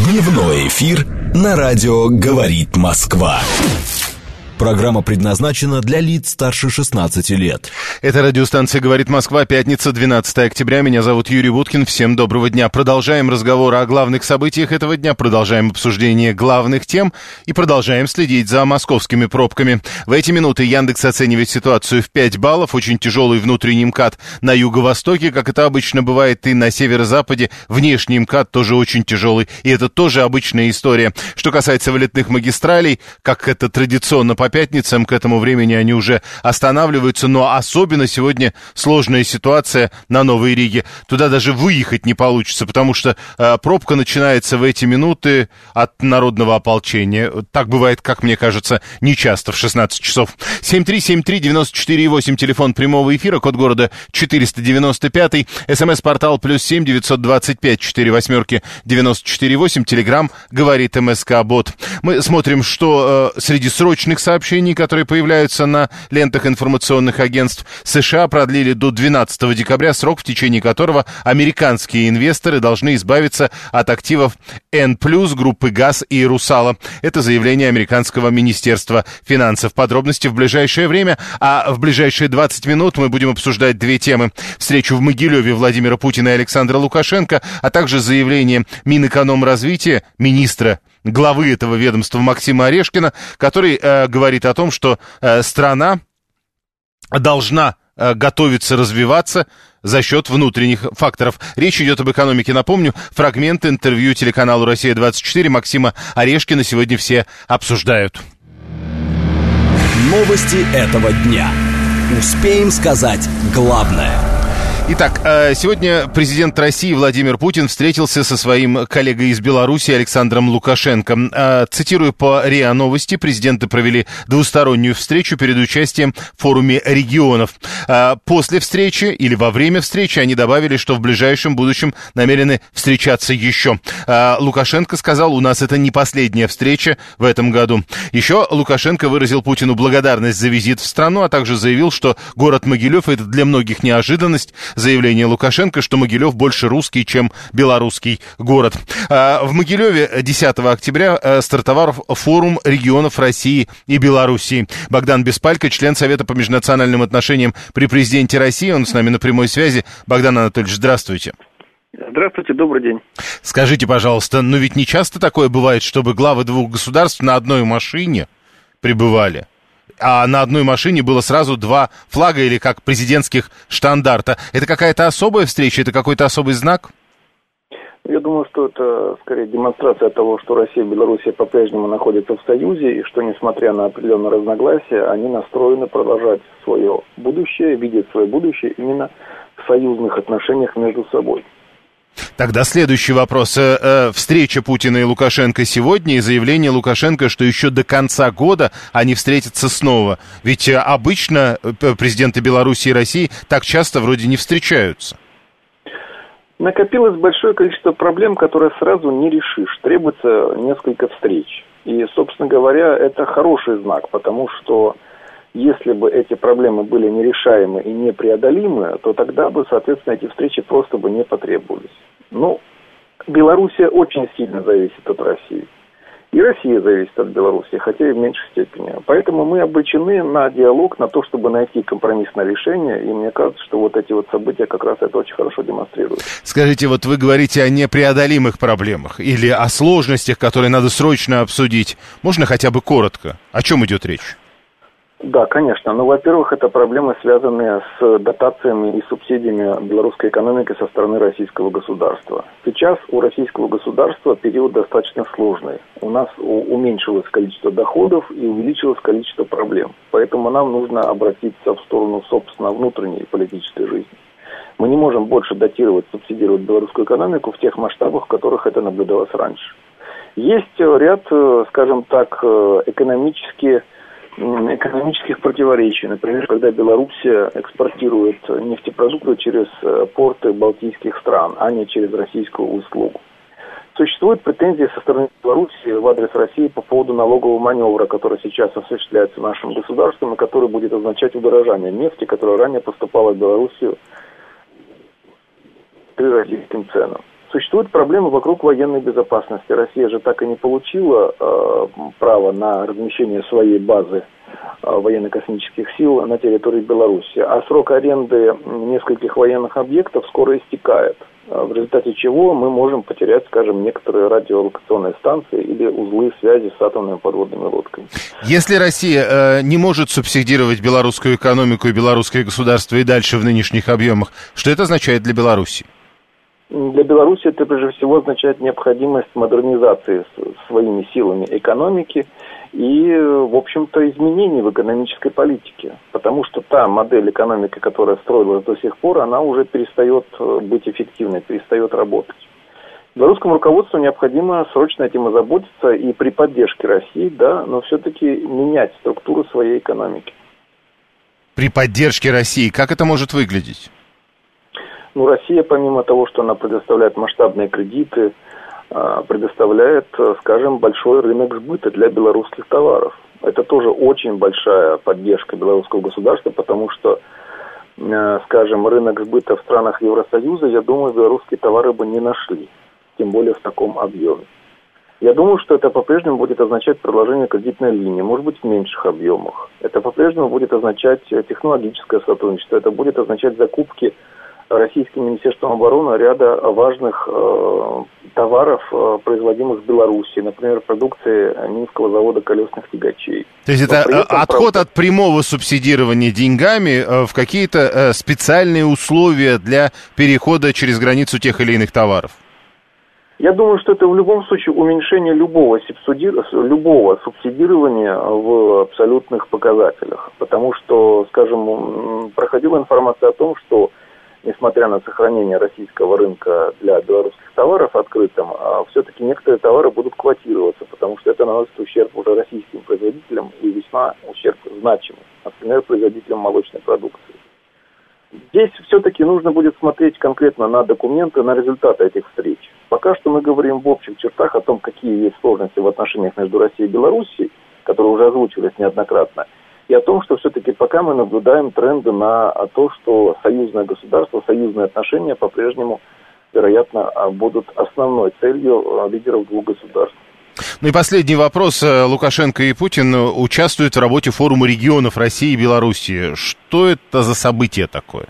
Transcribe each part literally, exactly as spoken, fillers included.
Дневной эфир на радио «Говорит Москва». Программа предназначена для лиц старше шестнадцати лет. Это радиостанция «Говорит Москва», пятница, двенадцатое октября. Меня зовут Юрий Буткин. Всем доброго дня. Продолжаем разговор о главных событиях этого дня, продолжаем обсуждение главных тем и продолжаем следить за московскими пробками. В эти минуты Яндекс оценивает ситуацию в пять баллов. Очень тяжелый внутренний МКАД на юго-востоке, как это обычно бывает, и на северо-западе. Внешний МКАД тоже очень тяжелый, и это тоже обычная история. Что касается вылетных магистралей, как это традиционно по пятницам, к этому времени они уже останавливаются, но особенно сегодня сложная ситуация на Новой Риге. Туда даже выехать не получится, потому что э, пробка начинается в эти минуты от народного ополчения. Так бывает, как мне кажется, нечасто в шестнадцать часов. семь три семь три девять четыре восемь, телефон прямого эфира, код города четыреста девяносто пять, смс-портал плюс семь девятьсот двадцать пять четыре восьмерки девяносто четыре восемь, телеграм говорит МСК-бот. Мы смотрим, что э, среди срочных сообщений, которые появляются на лентах информационных агентств, США продлили до двенадцатого декабря срок, в течение которого американские инвесторы должны избавиться от активов Н плюс, группы ГАЗ и Русала. Это заявление американского министерства финансов. Подробности в ближайшее время, а в ближайшие двадцать минут мы будем обсуждать две темы. Встречу в Могилеве Владимира Путина и Александра Лукашенко, а также заявление Минэкономразвития, министра главы этого ведомства Максима Орешкина, который э, говорит о том, что э, страна должна э, готовиться развиваться за счет внутренних факторов. Речь идет об экономике. Напомню, фрагмент интервью телеканалу «Россия-двадцать четыре» Максима Орешкина сегодня все обсуждают. Новости этого дня. Успеем сказать главное. Итак, сегодня президент России Владимир Путин встретился со своим коллегой из Беларуси Александром Лукашенко. Цитирую по РИА Новости, президенты провели двустороннюю встречу перед участием в форуме регионов. После встречи или во время встречи они добавили, что в ближайшем будущем намерены встречаться еще. Лукашенко сказал, у нас это не последняя встреча в этом году. Еще Лукашенко выразил Путину благодарность за визит в страну, а также заявил, что город Могилев — это для многих неожиданность. Заявление Лукашенко, что Могилев больше русский, чем белорусский город. В Могилеве десятого октября стартовал форум регионов России и Белоруссии. Богдан Беспалько, член Совета по межнациональным отношениям при президенте России, он с нами на прямой связи. Богдан Анатольевич, здравствуйте. Здравствуйте, добрый день. Скажите, пожалуйста, но ведь не часто такое бывает, чтобы главы двух государств на одной машине прибывали? А на одной машине было сразу два флага или как президентских штандарта. Это какая-то особая встреча, это какой-то особый знак? Я думаю, что это скорее демонстрация того, что Россия и Белоруссия по-прежнему находятся в союзе, и что, несмотря на определенные разногласия, они настроены продолжать свое будущее, видят свое будущее именно в союзных отношениях между собой. Тогда следующий вопрос. Встреча Путина и Лукашенко сегодня и заявление Лукашенко, что еще до конца года они встретятся снова. Ведь обычно президенты Беларуси и России так часто вроде не встречаются. Накопилось большое количество проблем, которые сразу не решишь. Требуется несколько встреч. И, собственно говоря, это хороший знак, потому что если бы эти проблемы были нерешаемы и непреодолимы, то тогда бы, соответственно, эти встречи просто бы не потребовались. Ну, Белоруссия очень сильно зависит от России. И Россия зависит от Белоруссии, хотя и в меньшей степени. Поэтому мы обречены на диалог, на то, чтобы найти компромиссное решение. И мне кажется, что вот эти вот события как раз это очень хорошо демонстрируют. Скажите, вот вы говорите о непреодолимых проблемах или о сложностях, которые надо срочно обсудить. Можно хотя бы коротко? О чем идет речь? Да, конечно. Ну, во-первых, это проблемы, связанные с дотациями и субсидиями белорусской экономики со стороны российского государства. Сейчас у российского государства период достаточно сложный. У нас уменьшилось количество доходов и увеличилось количество проблем. Поэтому нам нужно обратиться в сторону, собственно, внутренней политической жизни. Мы не можем больше датировать, субсидировать белорусскую экономику в тех масштабах, в которых это наблюдалось раньше. Есть ряд, скажем так, экономических экономических противоречий. Например, когда Белоруссия экспортирует нефтепродукты через порты балтийских стран, а не через российскую услугу. Существуют претензии со стороны Беларуси в адрес России по поводу налогового маневра, который сейчас осуществляется нашим государством и который будет означать удорожание нефти, которая ранее поступала в Белоруссию при российским ценам. Существуют проблемы вокруг военной безопасности. Россия же так и не получила э, право на размещение своей базы э, военно-космических сил на территории Беларуси. А срок аренды нескольких военных объектов скоро истекает, в результате чего мы можем потерять, скажем, некоторые радиолокационные станции или узлы связи с атомными подводными лодками. Если Россия э, не может субсидировать белорусскую экономику и белорусское государство и дальше в нынешних объемах, что это означает для Беларуси? Для Беларуси это прежде всего означает необходимость модернизации своими силами экономики и, в общем-то, изменений в экономической политике. Потому что та модель экономики, которая строилась до сих пор, она уже перестает быть эффективной, перестает работать. Белорусскому руководству необходимо срочно этим озаботиться и при поддержке России, да, но все-таки менять структуру своей экономики. При поддержке России как это может выглядеть? Ну, Россия, помимо того, что она предоставляет масштабные кредиты, предоставляет, скажем, большой рынок сбыта для белорусских товаров. Это тоже очень большая поддержка белорусского государства, потому что, скажем, рынок сбыта в странах Евросоюза, я думаю, белорусские товары бы не нашли, тем более в таком объеме. Я думаю, что это по-прежнему будет означать продолжение кредитной линии, может быть, в меньших объемах. Это по-прежнему будет означать технологическое сотрудничество, это будет означать закупки Российским Министерством обороны ряда важных э, товаров, э, производимых в Беларуси, например, продукции Минского завода колесных тягачей. То есть это отход правда... от прямого субсидирования деньгами э, в какие-то э, специальные условия для перехода через границу тех или иных товаров? Я думаю, что это в любом случае уменьшение любого, субсиди... любого субсидирования в абсолютных показателях. Потому что, скажем, проходила информация о том, что несмотря на сохранение российского рынка для белорусских товаров открытым, все-таки некоторые товары будут квотироваться, потому что это наносит ущерб уже российским производителям и весьма ущерб значимый, например, производителям молочной продукции. Здесь все-таки нужно будет смотреть конкретно на документы, на результаты этих встреч. Пока что мы говорим в общих чертах о том, какие есть сложности в отношениях между Россией и Белоруссией, которые уже озвучивались неоднократно, и о том, что все-таки пока мы наблюдаем тренды на то, что союзное государство, союзные отношения по-прежнему, вероятно, будут основной целью лидеров двух государств. Ну и последний вопрос. Лукашенко и Путин участвуют в работе форума регионов России и Белоруссии. Что это за событие такое?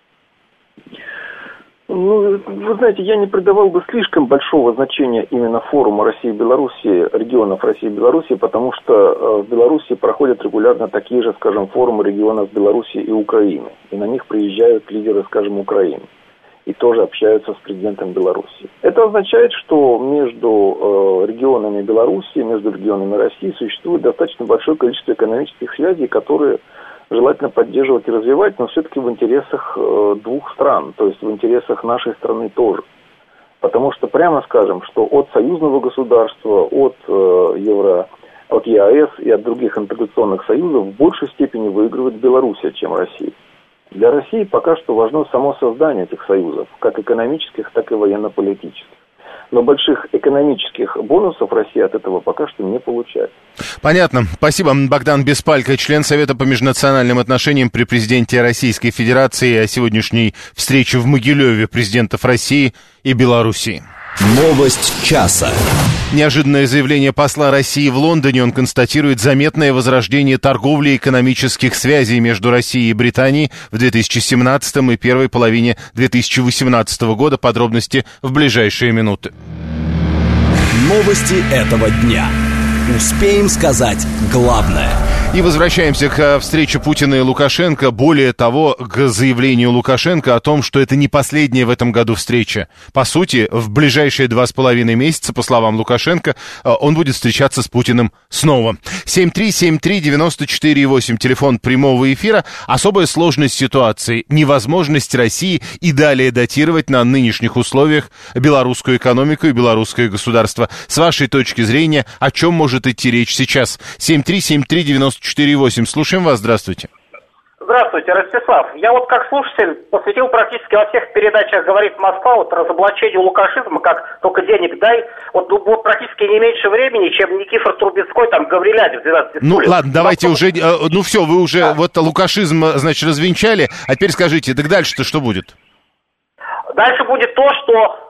Ну, вы знаете, я не придавал бы слишком большого значения именно форума России и Белоруссии, регионов России и Белоруссии, потому что в Белоруссии проходят регулярно такие же, скажем, форумы регионов Белоруссии и Украины. И на них приезжают лидеры, скажем, Украины. И тоже общаются с президентом Беларуси. Это означает, что между э, регионами Беларуси, между регионами России существует достаточно большое количество экономических связей, которые желательно поддерживать и развивать, но все-таки в интересах э, двух стран, то есть в интересах нашей страны тоже. Потому что, прямо скажем, что от союзного государства, от, э, Евро, от ЕАЭС и от других интеграционных союзов в большей степени выигрывает Белоруссия, чем Россия. Для России пока что важно само создание этих союзов, как экономических, так и военно-политических. Но больших экономических бонусов Россия от этого пока что не получает. Понятно. Спасибо. Богдан Беспалько, член Совета по межнациональным отношениям при президенте Российской Федерации, о сегодняшней встрече в Могилеве президентов России и Белоруссии. Новость часа. Неожиданное заявление посла России в Лондоне. Он констатирует заметное возрождение торговли и экономических связей между Россией и Британией в две тысячи семнадцатом и первой половине две тысячи восемнадцатого года. Подробности в ближайшие минуты. Новости этого дня. Успеем сказать главное. И возвращаемся к встрече Путина и Лукашенко. Более того, к заявлению Лукашенко о том, что это не последняя в этом году встреча. По сути, в ближайшие два с половиной месяца, по словам Лукашенко, он будет встречаться с Путиным снова. семь три семь три девять четыре восемь, телефон прямого эфира. Особая сложность ситуации. Невозможность России и далее датировать на нынешних условиях белорусскую экономику и белорусское государство. С вашей точки зрения, о чем может идти речь сейчас? семь три семь три девять четыре восемь. Слушаем вас. Здравствуйте. Здравствуйте, Ростислав. Я вот как слушатель посвятил практически во всех передачах «Говорит Москва» вот разоблачению лукашизма, как только денег дай. Вот, вот практически не меньше времени, чем Никифор Трубецкой, там, Гаврилядзе в двенадцати Ну, стульях. ладно, давайте Москва... уже, ну все, вы уже да. вот лукашизм, значит, развенчали, а теперь скажите, так дальше-то что будет? Дальше будет то, что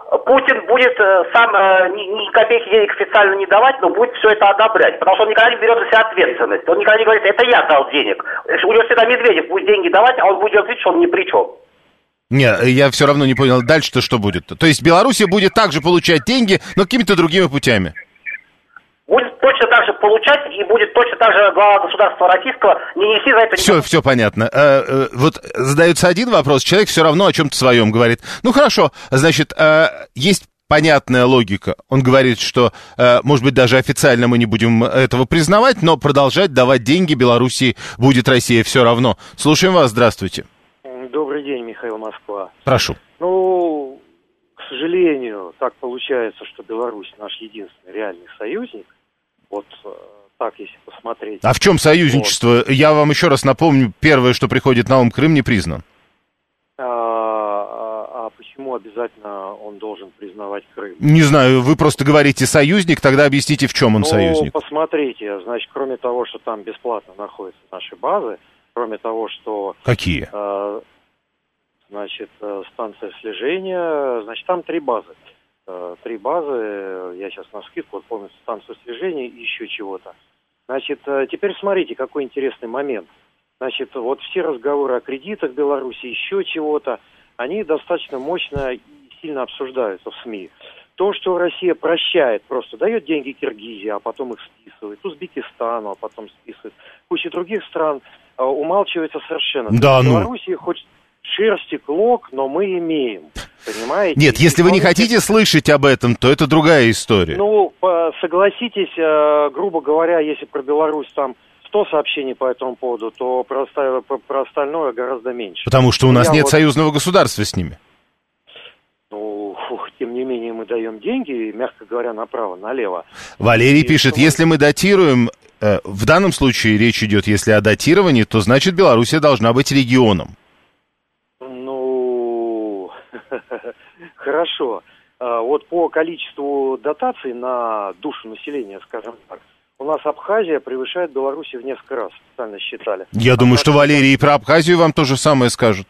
Путин будет э, сам э, ни, ни копейки денег официально не давать, но будет все это одобрять, потому что он никогда не берет на себя ответственность. Он никогда не говорит, это я дал денег. У него всегда Медведев будет деньги давать, а он будет делать вид, что он ни при чем. Не, я все равно не понял, дальше-то что будет? То есть Белоруссия будет также получать деньги, но какими-то другими путями? Будет точно так же получать, и будет точно так же глава государства российского не нести за это... Все, все понятно. Э, э, вот задается один вопрос, человек все равно о чем-то своем говорит. Ну, хорошо, значит, э, есть понятная логика. Он говорит, что, э, может быть, даже официально мы не будем этого признавать, но продолжать давать деньги Белоруссии будет Россия все равно. Слушаем вас, здравствуйте. Добрый день, Михаил, Москва. Прошу. Ну, к сожалению, так получается, что Беларусь наш единственный реальный союзник. Вот так, если посмотреть. А в чем союзничество? Вот. Я вам еще раз напомню, первое, что приходит на ум, Крым не признан. А, а, а почему обязательно он должен признавать Крым? Не знаю, вы просто говорите союзник, тогда объясните, в чем он ну, союзник. Ну, посмотрите, значит, кроме того, что там бесплатно находятся наши базы, кроме того, что... Какие? А, значит, станция слежения, значит, там три базы. Три базы, я сейчас на скидку, вот помню, станцию слежения и еще чего-то. Значит, теперь смотрите, какой интересный момент. Значит, вот все разговоры о кредитах Беларуси, еще чего-то, они достаточно мощно и сильно обсуждаются в СМИ. То, что Россия прощает, просто дает деньги Киргизии, а потом их списывает, Узбекистану, а потом списывает, куча других стран, умалчивается совершенно. Да, ну... Белоруссии хоть шерсти клок, но мы имеем. Понимаете? Нет, если вы не хотите слышать об этом, то это другая история. Ну, согласитесь, грубо говоря, если про Беларусь там сто сообщений по этому поводу, то про, про остальное гораздо меньше. Потому что у нас Я нет вот... союзного государства с ними. Ну, фух, тем не менее, мы даем деньги, мягко говоря, направо-налево. Валерий И пишет, что... если мы датируем, э, в данном случае речь идет, если о датировании, то значит Белоруссия должна быть регионом. Хорошо. Вот по количеству дотаций на душу населения, скажем так, у нас Абхазия превышает Белоруссию в несколько раз, специально считали. Я а думаю, что Валерий и про Абхазию вам то же самое скажут.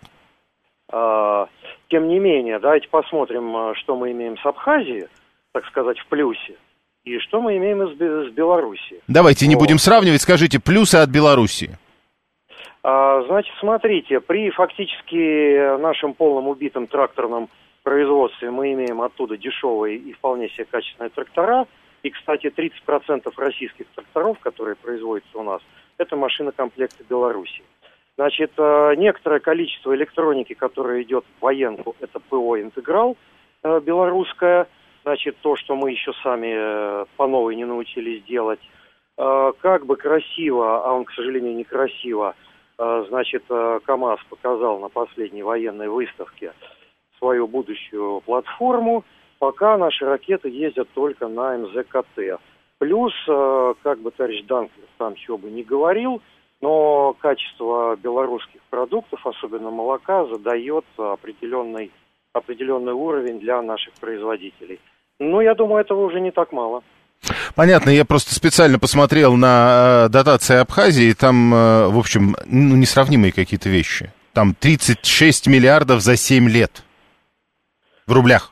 А, тем не менее, давайте посмотрим, что мы имеем с Абхазией, так сказать, в плюсе, и что мы имеем с Белоруссией. Давайте не вот. будем сравнивать, скажите плюсы от Белоруссии. А, значит, смотрите, при фактически нашем полном убитом тракторном производстве мы имеем оттуда дешевые и вполне себе качественные трактора. И, кстати, тридцать процентов российских тракторов, которые производятся у нас, это машинокомплекты Беларуси. Значит, некоторое количество электроники, которое идет в военку, это ПО «Интеграл» белорусское. Значит, то, что мы еще сами по новой не научились делать. Как бы красиво, а он, к сожалению, некрасиво, значит, КАМАЗ показал на последней военной выставке свою будущую платформу, пока наши ракеты ездят только на эм зэ ка тэ. Плюс, как бы товарищ Данклер сам чего бы не говорил, но качество белорусских продуктов, особенно молока, задает определенный, определенный уровень для наших производителей. Но я думаю, этого уже не так мало. Понятно, я просто специально посмотрел на э, дотации Абхазии, там, э, в общем, ну, несравнимые какие-то вещи. Там тридцать шесть миллиардов за семь лет. В рублях.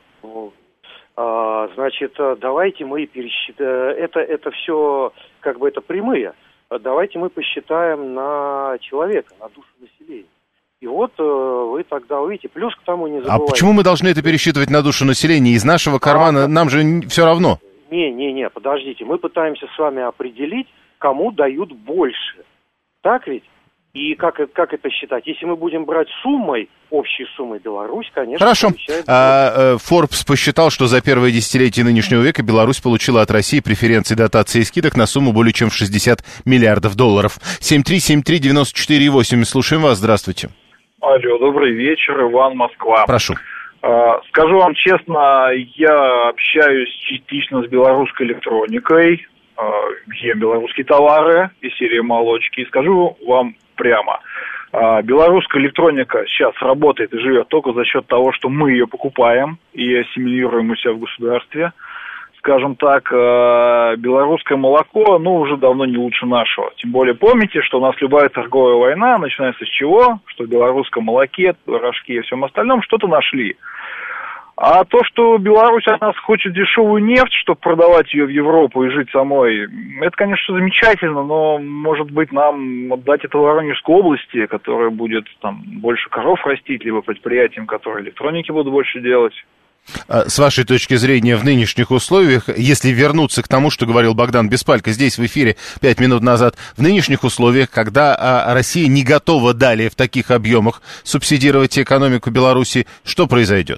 А, значит, давайте мы пересчитаем, это, это все, как бы это прямые, давайте мы посчитаем на человека, на душу населения. И вот вы тогда увидите, плюс к тому не забывайте. А почему мы должны это пересчитывать на душу населения? Из нашего кармана а, нам же все равно. Не-не-не, подождите, мы пытаемся с вами определить, кому дают больше. Так ведь? И как, как это считать? Если мы будем брать суммой, общей суммой Беларусь, конечно... Хорошо. А, Forbes посчитал, что за первое десятилетие нынешнего века Беларусь получила от России преференции, дотации и скидок на сумму более чем в шестьдесят миллиардов долларов. семь три семь три девять четыре восемь. Слушаем вас. Здравствуйте. Алло, добрый вечер. Иван, Москва. Прошу. Скажу вам честно, я общаюсь частично с белорусской электроникой, ем белорусские товары из серии молочки. И скажу вам прямо, белорусская электроника сейчас работает и живет только за счет того, что мы ее покупаем и ассимилируем у себя в государстве. Скажем так, белорусское молоко, ну, уже давно не лучше нашего. Тем более помните, что у нас любая торговая война начинается с чего? Что в белорусском молоке, рожке и всем остальном что-то нашли. А то, что Беларусь от нас хочет дешевую нефть, чтобы продавать ее в Европу и жить самой, это, конечно, замечательно, но, может быть, нам отдать это Воронежской области, которая будет там больше коров растить, либо предприятиям, которые электроники будут больше делать. С вашей точки зрения, в нынешних условиях, если вернуться к тому, что говорил Богдан Беспалько здесь в эфире пять минут назад, в нынешних условиях, когда а, Россия не готова далее в таких объемах субсидировать экономику Беларуси, что произойдет?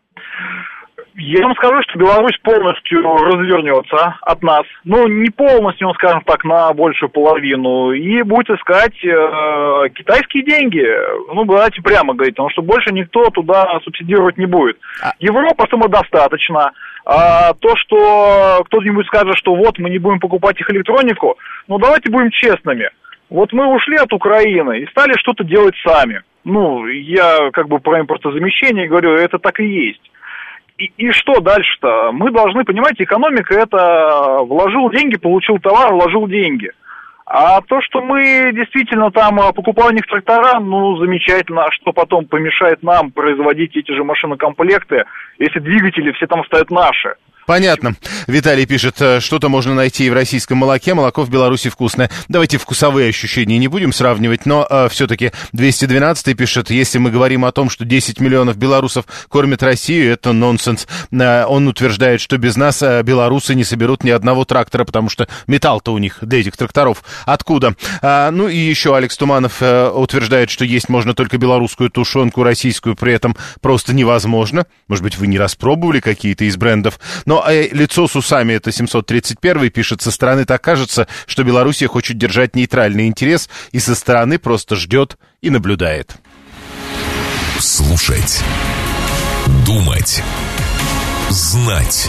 Я вам скажу, что Беларусь полностью развернется от нас. Ну, не полностью, ну, скажем так, на большую половину. И будет искать э, китайские деньги. Ну, давайте прямо говорить, потому что больше никто туда субсидировать не будет. Европа самодостаточна. А то, что кто-нибудь скажет, что вот мы не будем покупать их электронику, ну, давайте будем честными. Вот мы ушли от Украины и стали что-то делать сами. Ну, я как бы про импортозамещение говорю, это так и есть. И, и что дальше-то? Мы должны понимать, экономика это вложил деньги, получил товар, вложил деньги. А то, что мы действительно там покупаем у них трактора, ну, замечательно, а что потом помешает нам производить эти же машинокомплекты, если двигатели все там стоят наши? Понятно. Виталий пишет, что-то можно найти и в российском молоке, молоко в Беларуси вкусное. Давайте вкусовые ощущения не будем сравнивать, но э, все-таки двести двенадцатый пишет, если мы говорим о том, что десять миллионов белорусов кормят Россию, это нонсенс. Э, он утверждает, что без нас э, белорусы не соберут ни одного трактора, потому что металл-то у них для этих тракторов. Откуда? Э, ну и еще Алекс Туманов э, утверждает, что есть можно только белорусскую тушенку, российскую при этом просто невозможно. Может быть, вы не распробовали какие-то из брендов, но Но э, лицо с усами, это семьсот тридцать первый, пишет, со стороны так кажется, что Белоруссия хочет держать нейтральный интерес и со стороны просто ждет и наблюдает. Слушать, думать, знать.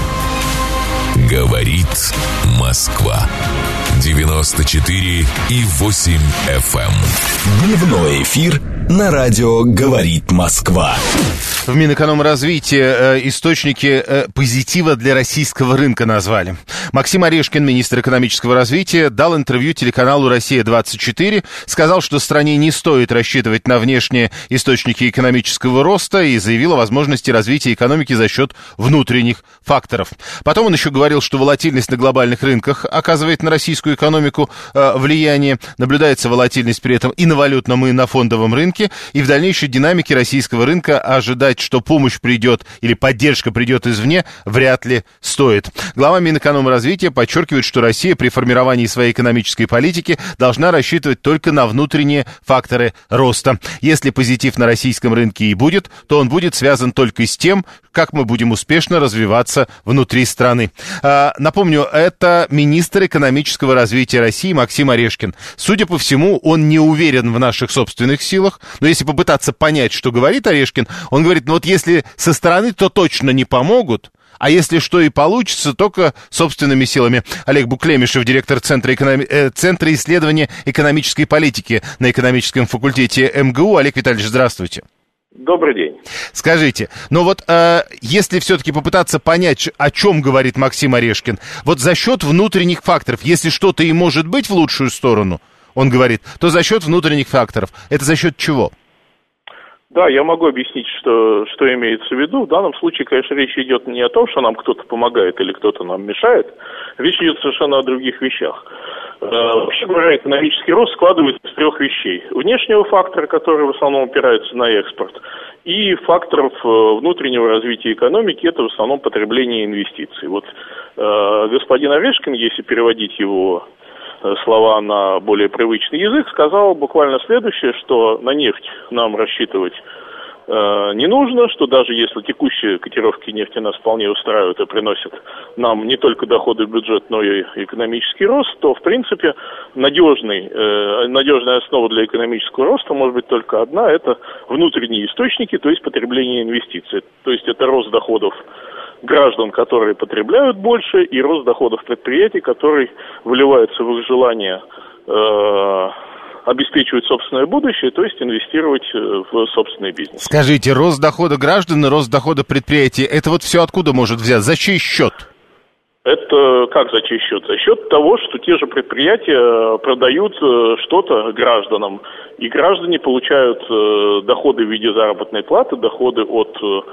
Говорит Москва. девяносто четыре и восемь эф эм. Дневной эфир на радио «Говорит Москва». В Минэкономразвития э, источники э, позитива для российского рынка назвали. Максим Орешкин, министр экономического развития, дал интервью телеканалу «Россия-двадцать четыре», сказал, что стране не стоит рассчитывать на внешние источники экономического роста и заявил о возможности развития экономики за счет внутренних факторов. Потом он еще говорил, что волатильность на глобальных рынках оказывает на российскую экономику э, влияние, наблюдается волатильность при этом и на валютном, и на фондовом рынке, и в дальнейшей динамике российского рынка ожидать, что помощь придет или поддержка придет извне, вряд ли стоит. Глава Минэкономразвития подчеркивает, что Россия при формировании своей экономической политики должна рассчитывать только на внутренние факторы роста. Если позитив на российском рынке и будет, то он будет связан только с тем, как мы будем успешно развиваться внутри страны. А, напомню, это министр экономического развития России Максим Орешкин. Судя по всему, он не уверен в наших собственных силах, но если попытаться понять, что говорит Орешкин, он говорит, ну вот если со стороны, то точно не помогут, а если что и получится, только собственными силами. Олег Буклемишев, директор Центра, экономи... э, Центра исследования экономической политики на экономическом факультете эм гэ у. Олег Витальевич, здравствуйте. Добрый день. Скажите, ну вот э, если все-таки попытаться понять, о чем говорит Максим Орешкин, вот за счет внутренних факторов, если что-то и может быть в лучшую сторону, он говорит, то за счет внутренних факторов. Это за счет чего? Да, я могу объяснить, что, что имеется в виду. В данном случае, конечно, речь идет не о том, что нам кто-то помогает или кто-то нам мешает. Речь идет совершенно о других вещах. Вообще говоря, экономический рост складывается из трех вещей. Внешнего фактора, который в основном опирается на экспорт, и факторов внутреннего развития экономики, это в основном потребление и инвестиций. Вот э, господин Орешкин, если переводить его слова на более привычный язык, сказал буквально следующее, что на нефть нам рассчитывать э, не нужно, что даже если текущие котировки нефти нас вполне устраивают и приносят нам не только доходы в бюджет, но и экономический рост, то, в принципе, надежный, э, надежная основа для экономического роста может быть только одна, это внутренние источники, то есть потребление инвестиций. То есть это рост доходов граждан, которые потребляют больше, и рост доходов предприятий, который выливается в их желание э, обеспечивать собственное будущее, то есть инвестировать в собственный бизнес. Скажите, рост дохода граждан и рост дохода предприятий, это вот все откуда может взять? За чей счет? Это как за чей счет? За счет того, что те же предприятия продают что-то гражданам, и граждане получают доходы в виде заработной платы, доходы от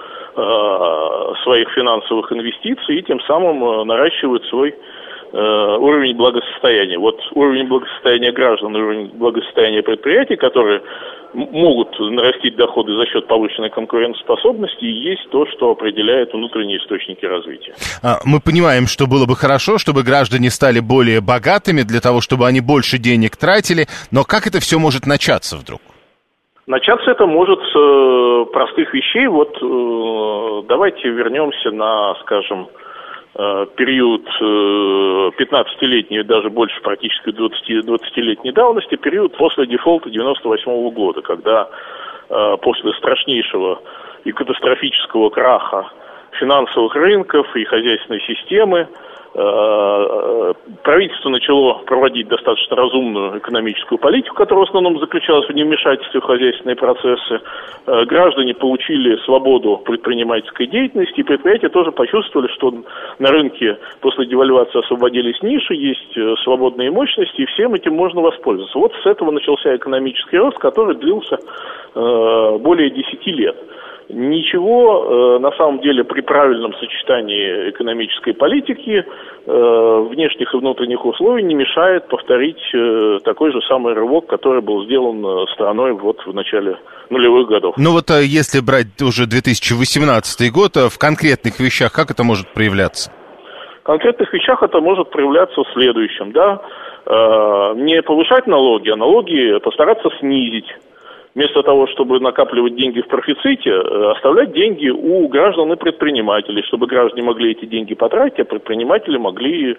своих финансовых инвестиций, и тем самым наращивают свой уровень благосостояния. Вот уровень благосостояния граждан и уровень благосостояния предприятий, которые могут нарастить доходы за счет повышенной конкурентоспособности, и есть то, что определяет внутренние источники развития. Мы понимаем, что было бы хорошо, чтобы граждане стали более богатыми, для того, чтобы они больше денег тратили, но как это все может начаться вдруг? Начаться это может с э, простых вещей. Вот э, давайте вернемся на, скажем, э, период э, пятнадцатилетней, даже больше практически двадцатилетней давности, период после дефолта девяносто восьмого года, когда э, после страшнейшего и катастрофического краха финансовых рынков и хозяйственной системы правительство начало проводить достаточно разумную экономическую политику, которая в основном заключалась в невмешательстве в хозяйственные процессы. Граждане получили свободу предпринимательской деятельности, и предприятия тоже почувствовали, что на рынке после девальвации освободились ниши, есть свободные мощности, и всем этим можно воспользоваться. Вот с этого начался экономический рост, который длился более десяти лет. Ничего, э, на самом деле, при правильном сочетании экономической политики, э, внешних и внутренних условий не мешает повторить э, такой же самый рывок, который был сделан страной вот в начале нулевых годов. Ну вот если брать уже две тысячи восемнадцатый год, в конкретных вещах как это может проявляться? В конкретных вещах это может проявляться в следующем, да, э, не повышать налоги, а налоги постараться снизить. Вместо того, чтобы накапливать деньги в профиците, оставлять деньги у граждан и предпринимателей, чтобы граждане могли эти деньги потратить, а предприниматели могли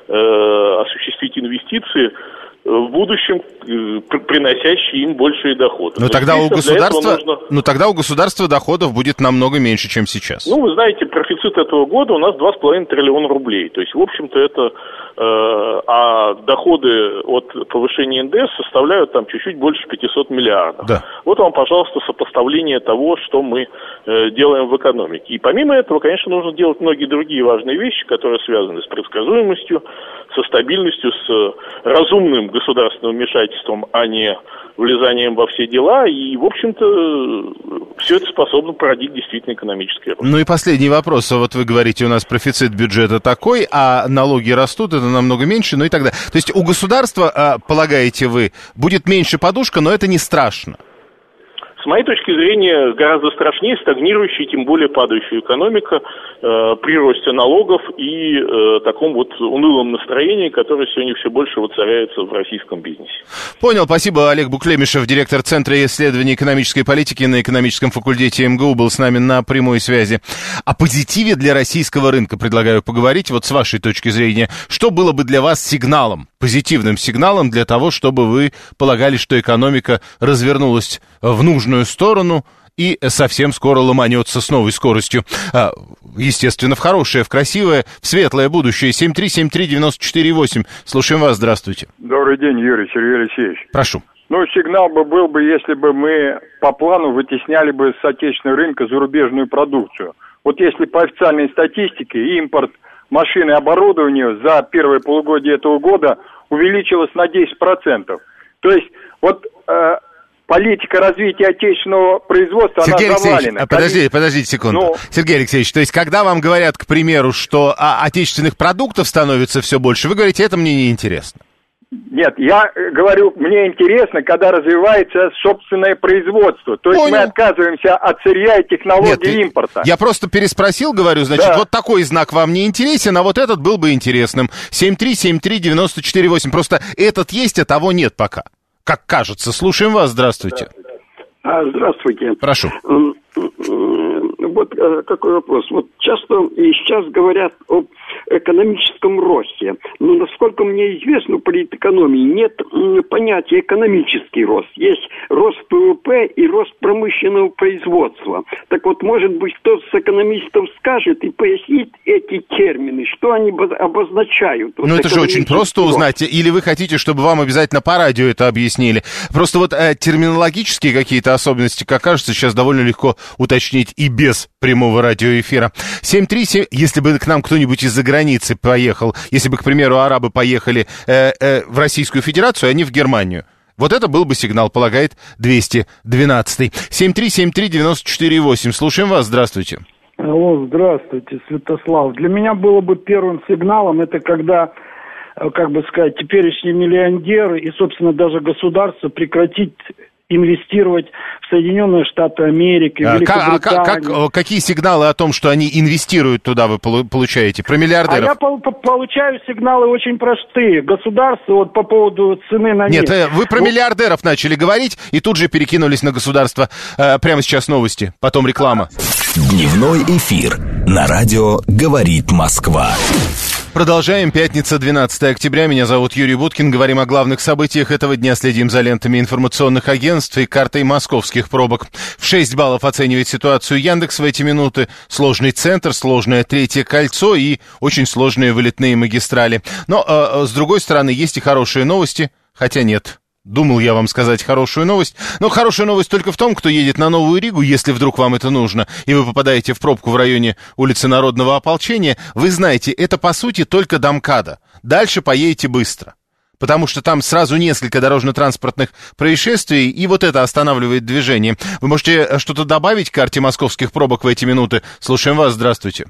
э, осуществить инвестиции в будущем, приносящие им большие доходы. Но, Но тогда у государства, нужно... Но тогда у государства доходов будет намного меньше, чем сейчас. Ну, вы знаете, профицит этого года у нас два с половиной триллиона рублей. То есть, в общем-то, это... Э, а доходы от повышения эн дэ эс составляют там чуть-чуть больше пятьсот миллиардов. Да. Вот вам, пожалуйста, сопоставление того, что мы э, делаем в экономике. И помимо этого, конечно, нужно делать многие другие важные вещи, которые связаны с предсказуемостью, со стабильностью, с разумным государственным вмешательством, а не влезанием во все дела, и, в общем-то, все это способно породить действительно экономический рост. Ну и последний вопрос. Вот вы говорите, у нас профицит бюджета такой, а налоги растут, это намного меньше, ну и так далее. То есть у государства, полагаете вы, будет меньше подушка, но это не страшно? С моей точки зрения, гораздо страшнее стагнирующая, тем более падающая экономика э, при росте налогов и э, таком вот унылом настроении, которое сегодня все больше воцаряется в российском бизнесе. Понял, спасибо. Олег Буклемишев, директор Центра исследований экономической политики на экономическом факультете эм гэ у, был с нами на прямой связи. О позитиве для российского рынка предлагаю поговорить. Вот с вашей точки зрения, что было бы для вас сигналом, позитивным сигналом для того, чтобы вы полагали, что экономика развернулась в нужную сторону и совсем скоро ломанется с новой скоростью. Естественно, в хорошее, в красивое, в светлое будущее. семь три семь три девять четыре восемь. Слушаем вас, здравствуйте. Добрый день, Юрий, Сергей Алексеевич. Прошу. Ну, сигнал бы был бы, если бы мы по плану вытесняли бы с отечественного рынка зарубежную продукцию. Вот если по официальной статистике импорт машин и оборудования за первое полугодие этого года увеличилось на десять процентов. То есть, вот... Э, политика развития отечественного производства, Сергей она Алексеевич, завалена. Подождите, подождите секунду. Ну, Сергей Алексеевич, то есть, когда вам говорят, к примеру, что а, отечественных продуктов становится все больше, вы говорите, это мне не интересно? Нет, я говорю, мне интересно, когда развивается собственное производство. То есть Понял. Мы отказываемся от сырья и технологий Нет, импорта. Я просто переспросил, говорю, значит, да. Вот такой знак вам не интересен, а вот этот был бы интересным. семь три семь три девять четыре восемь. Просто этот есть, а того нет пока. Как кажется. Слушаем вас. Здравствуйте. Здравствуйте. Прошу. Вот какой вопрос. Вот часто и сейчас говорят об экономическом росте. Но, насколько мне известно, в политэкономии нет понятия экономический рост. Есть рост пэ вэ пэ и рост промышленного производства. Так вот, может быть, кто-то с экономистов скажет и пояснит эти термины, что они обозначают. Ну, вот это же очень просто рост. Узнать. Или вы хотите, чтобы вам обязательно по радио это объяснили? Просто вот э, терминологические какие-то особенности, как кажется, сейчас довольно легко уточнить и без прямого радиоэфира. семь три семь, если бы к нам кто-нибудь из-за границы поехал, если бы, к примеру, арабы поехали э, э, в Российскую Федерацию, а не в Германию. Вот это был бы сигнал, полагает двести двенадцатый. семь три семь три девяносто четыре восемь. Слушаем вас, здравствуйте. Алло, здравствуйте, Святослав. Для меня было бы первым сигналом, это когда, как бы сказать, теперешние миллиардеры и, собственно, даже государство прекратить инвестировать в Соединенные Штаты Америки, в Великобританию. А как, как, какие сигналы о том, что они инвестируют туда, вы получаете? Про миллиардеров? А я по- по- получаю сигналы очень простые. Государство вот по поводу цены на нефть. Нет, вы про вот. Миллиардеров начали говорить, и тут же перекинулись на государство. Э, прямо сейчас новости, потом реклама. Дневной эфир на радио «Говорит Москва». Продолжаем. Пятница, двенадцатое октября. Меня зовут Юрий Буткин. Говорим о главных событиях этого дня. Следим за лентами информационных агентств и картой московских пробок. В шесть баллов оценивает ситуацию Яндекс в эти минуты. Сложный центр, сложное третье кольцо и очень сложные вылетные магистрали. Но, э, с другой стороны, есть и хорошие новости, хотя нет. Думал я вам сказать хорошую новость, но хорошая новость только в том, кто едет на Новую Ригу, если вдруг вам это нужно, и вы попадаете в пробку в районе улицы Народного ополчения, вы знаете, это по сути только до МКАДа. Дальше поедете быстро, потому что там сразу несколько дорожно-транспортных происшествий, и вот это останавливает движение. Вы можете что-то добавить к карте московских пробок в эти минуты? Слушаем вас, здравствуйте.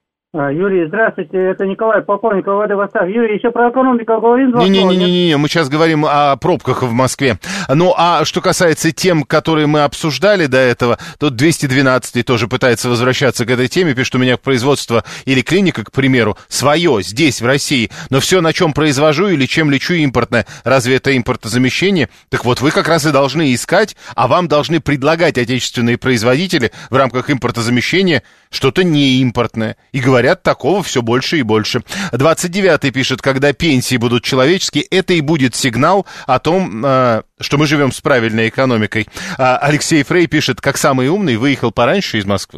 Юрий, здравствуйте, это Николай, полковник ОВД Восток. Юрий, еще про экономику говорим? Не-не-не, мы сейчас говорим о пробках в Москве. Ну, а что касается тем, которые мы обсуждали до этого, то двести двенадцатый тоже пытается возвращаться к этой теме, пишет, у меня производство или клиника, к примеру, свое, здесь, в России, но все, на чем произвожу или чем лечу, импортное. Разве это импортозамещение? Так вот, вы как раз и должны искать, а вам должны предлагать отечественные производители в рамках импортозамещения что-то неимпортное. И говорят, такого все больше и больше. двадцать девятый пишет, когда пенсии будут человеческие, это и будет сигнал о том, э, что мы живем с правильной экономикой. А Алексей Фрей пишет, как самый умный, выехал пораньше из Москвы.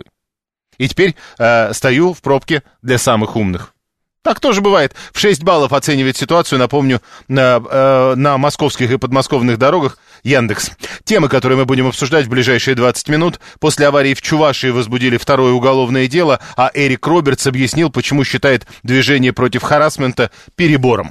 И теперь э, стою в пробке для самых умных. Так тоже бывает. В шесть баллов оценивает ситуацию, напомню, на, э, на московских и подмосковных дорогах Яндекс. Темы, которые мы будем обсуждать в ближайшие двадцать минут. После аварии в Чувашии возбудили второе уголовное дело, а Эрик Робертс объяснил, почему считает движение против харассмента перебором.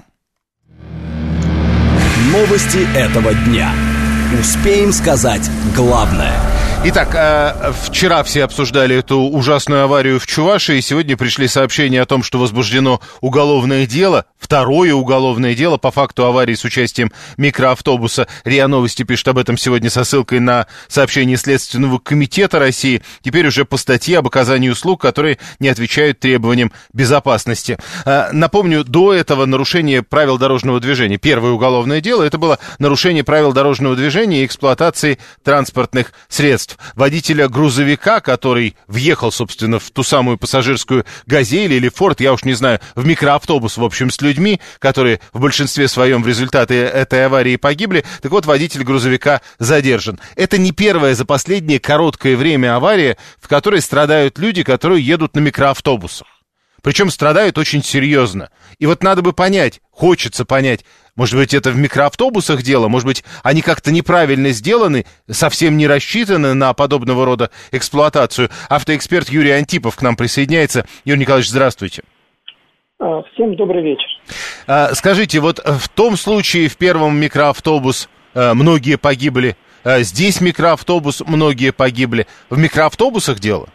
Новости этого дня. Успеем сказать главное. Итак, э, вчера все обсуждали эту ужасную аварию в Чувашии, и сегодня пришли сообщения о том, что возбуждено уголовное дело, второе уголовное дело по факту аварии с участием микроавтобуса. РИА Новости пишет об этом сегодня со ссылкой на сообщение Следственного комитета России, теперь уже по статье об оказании услуг, которые не отвечают требованиям безопасности. Э, напомню, до этого нарушение правил дорожного движения. Первое уголовное дело, это было нарушение правил дорожного движения и эксплуатации транспортных средств. Водителя грузовика, который въехал, собственно, в ту самую пассажирскую «Газель» или «Форд», я уж не знаю, в микроавтобус, в общем, с людьми, которые в большинстве своем в результате этой аварии погибли, так вот, водитель грузовика задержан. Это не первая за последнее короткое время авария, в которой страдают люди, которые едут на микроавтобусах. Причем страдают очень серьезно. И вот надо бы понять, хочется понять, может быть, это в микроавтобусах дело, может быть, они как-то неправильно сделаны, совсем не рассчитаны на подобного рода эксплуатацию. Автоэксперт Юрий Антипов к нам присоединяется. Юрий Николаевич, здравствуйте. Всем добрый вечер. Скажите, вот в том случае в первом микроавтобус многие погибли, здесь микроавтобус многие погибли. В микроавтобусах дело?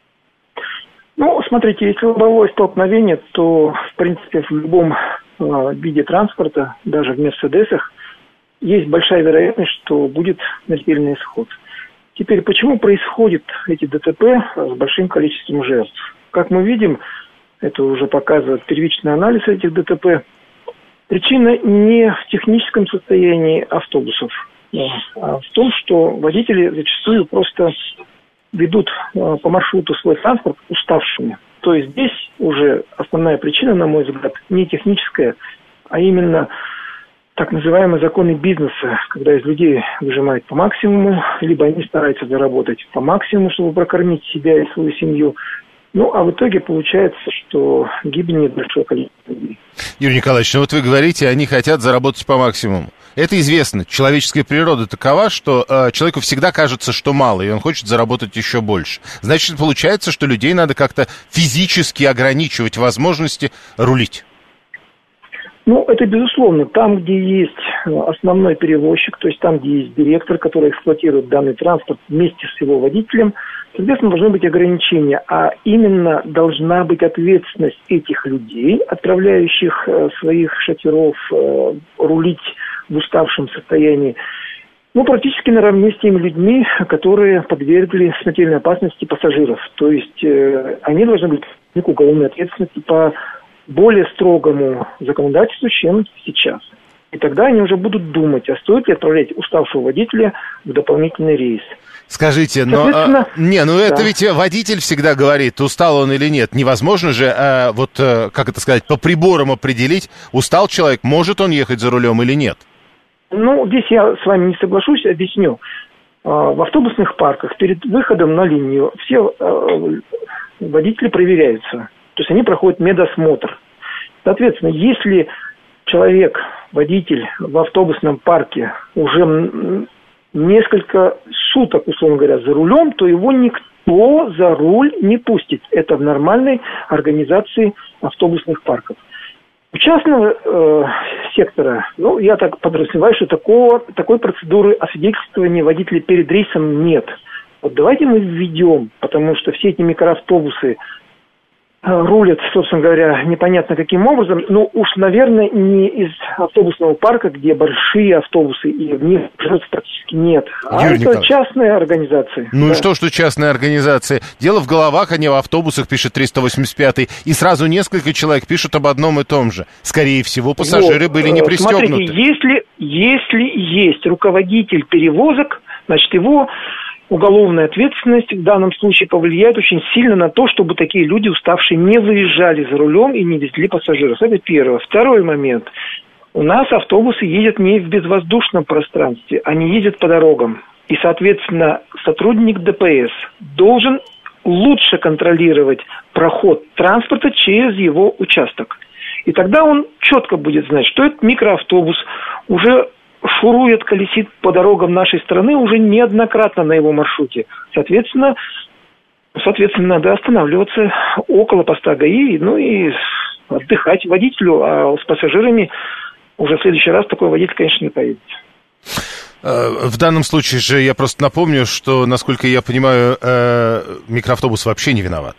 Ну, смотрите, если лобовое столкновение, то, в принципе, в любом э, виде транспорта, даже в «Мерседесах», есть большая вероятность, что будет смертельный исход. Теперь, почему происходят эти ДТП с большим количеством жертв? Как мы видим, это уже показывает первичный анализ этих ДТП, причина не в техническом состоянии автобусов, а в том, что водители зачастую просто ведут э, по маршруту свой транспорт уставшими. То есть здесь уже основная причина, на мой взгляд, не техническая, а именно так называемые законы бизнеса, когда из людей выжимают по максимуму, либо они стараются заработать по максимуму, чтобы прокормить себя и свою семью. Ну, а в итоге получается, что гибнет большое количество людей. Юрий Николаевич, ну вот вы говорите, они хотят заработать по максимуму. Это известно. Человеческая природа такова, что э, человеку всегда кажется, что мало, и он хочет заработать еще больше. Значит, получается, что людей надо как-то физически ограничивать возможности рулить. Ну, это безусловно. Там, где есть основной перевозчик, то есть там, где есть директор, который эксплуатирует данный транспорт вместе с его водителем, соответственно, должны быть ограничения. А именно должна быть ответственность этих людей, отправляющих э, своих шоферов э, рулить в уставшем состоянии, ну, практически наравне с теми людьми, которые подвергли смертельной опасности пассажиров. То есть э, они должны быть к уголовной ответственности по более строгому законодательству, чем сейчас. И тогда они уже будут думать, а стоит ли отправлять уставшего водителя в дополнительный рейс. Скажите, но... А, не, ну это да. Ведь водитель всегда говорит, устал он или нет. Невозможно же, а, вот, а, как это сказать, по приборам определить, устал человек, может он ехать за рулем или нет? Ну, здесь я с вами не соглашусь, объясню. А, в автобусных парках перед выходом на линию все а, водители проверяются. То есть они проходят медосмотр. Соответственно, если человек, водитель в автобусном парке уже несколько суток, условно говоря, за рулем, то его никто за руль не пустит. Это в нормальной организации автобусных парков. У частного э, сектора, ну, я так подразумеваю, что такого, такой процедуры освидетельствования водителя перед рейсом нет. Вот давайте мы введем, потому что все эти микроавтобусы рулят, собственно говоря, непонятно каким образом, но уж, наверное, не из автобусного парка, где большие автобусы, и в них практически нет. А Юрий это Николаевич. Частные организации. Ну да. И что, что частные организации? Дело в головах, а не в автобусах, пишет триста восемьдесят пятый, и сразу несколько человек пишут об одном и том же. Скорее всего, пассажиры вот. были не пристегнуты. Смотрите, если, если есть руководитель перевозок, значит, его... уголовная ответственность в данном случае повлияет очень сильно на то, чтобы такие люди, уставшие, не выезжали за рулем и не везли пассажиров. Это первое. Второй момент. У нас автобусы ездят не в безвоздушном пространстве, они ездят по дорогам. И, соответственно, сотрудник ДПС должен лучше контролировать проход транспорта через его участок. И тогда он четко будет знать, что этот микроавтобус уже шурует, колесит по дорогам нашей страны уже неоднократно на его маршруте. Соответственно, соответственно, надо останавливаться около поста ГАИ, ну и отдыхать водителю, а с пассажирами уже в следующий раз такой водитель, конечно, не поедет. В данном случае же я просто напомню, что, насколько я понимаю, микроавтобус вообще не виноват.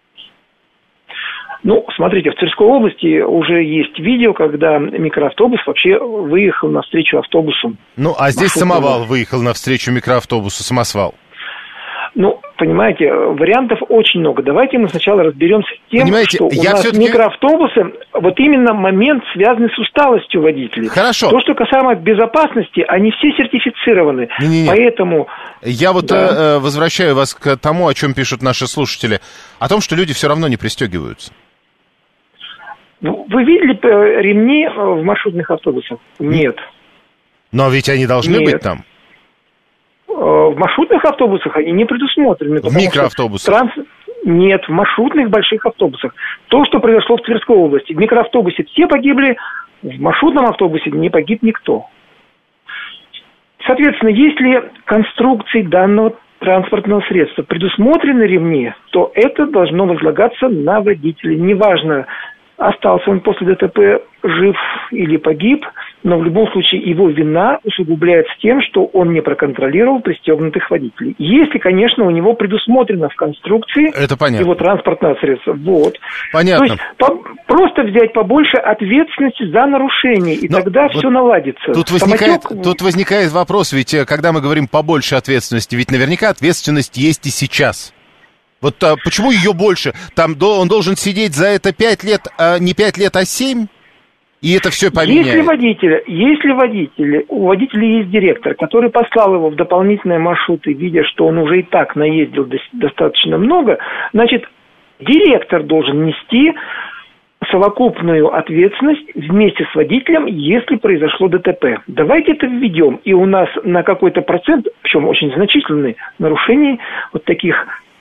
Ну, смотрите, в Тверской области уже есть видео, когда микроавтобус вообще выехал навстречу автобусу. Ну, а здесь самовал выехал навстречу микроавтобусу, самосвал. Ну, понимаете, вариантов очень много. Давайте мы сначала разберемся с тем, понимаете, что у я нас все-таки... микроавтобусы, вот именно момент, связанный с усталостью водителей. Хорошо. То, что касаемо безопасности, они все сертифицированы. Не-не-не. Поэтому... Я вот да. э, возвращаю вас к тому, о чем пишут наши слушатели, о том, что люди все равно не пристегиваются. Ну, вы видели ремни в маршрутных автобусах? Нет. Но ведь они должны Нет. быть там. В маршрутных автобусах они не предусмотрены. В микроавтобусах? Транс... Нет, в маршрутных больших автобусах. То, что произошло в Тверской области. В микроавтобусе все погибли, в маршрутном автобусе не погиб никто. Соответственно, если конструкции данного транспортного средства предусмотрены ремни, то это должно возлагаться на водителя. Неважно, остался он после ДТП жив или погиб, но в любом случае его вина усугубляется тем, что он не проконтролировал пристегнутых водителей. Если, конечно, у него предусмотрено в конструкции это понятно. Его транспортное средство. Вот. Понятно. То есть по, просто взять побольше ответственности за нарушение, и но тогда вот все наладится. Тут возникает, Самотек... тут возникает вопрос, ведь когда мы говорим побольше ответственности, ведь наверняка ответственность есть и сейчас. Вот а, почему ее больше? Там до, он должен сидеть за это пять лет, а не пять лет, а семь? И это все поменяет? Если водителя, если водителя, у водителя есть директор, который послал его в дополнительные маршруты, видя, что он уже и так наездил до, достаточно много, значит, директор должен нести совокупную ответственность вместе с водителем, если произошло ДТП. Давайте это введем, и у нас на какой-то процент, причем очень значительный, нарушений вот таких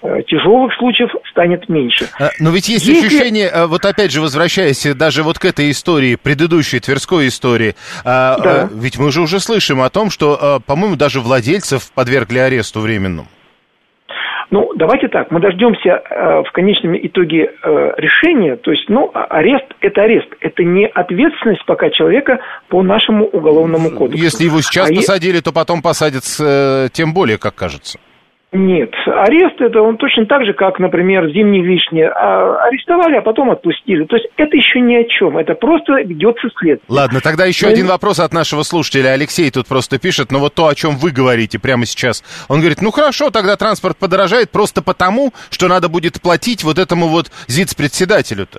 тяжелых случаев станет меньше. Но ведь есть Если... ощущение, вот опять же, возвращаясь даже вот к этой истории, предыдущей Тверской истории, да. Ведь мы же уже слышим о том, что, по-моему, даже владельцев подвергли аресту временному. Ну, давайте так, мы дождемся э, в конечном итоге э, решения, то есть, ну, арест – это арест, это не ответственность пока человека по нашему уголовному кодексу. Если его сейчас а посадили, е... то потом посадят э, тем более, как кажется. Нет, арест это он точно так же, как, например, зимние вишни. А, арестовали, а потом отпустили. То есть это еще ни о чем, это просто ведется следствие. Ладно, тогда еще Но... один вопрос от нашего слушателя. Алексей тут просто пишет, но вот то, о чем вы говорите прямо сейчас. Он говорит, ну хорошо, тогда транспорт подорожает просто потому, что надо будет платить вот этому вот зиц-председателю-то.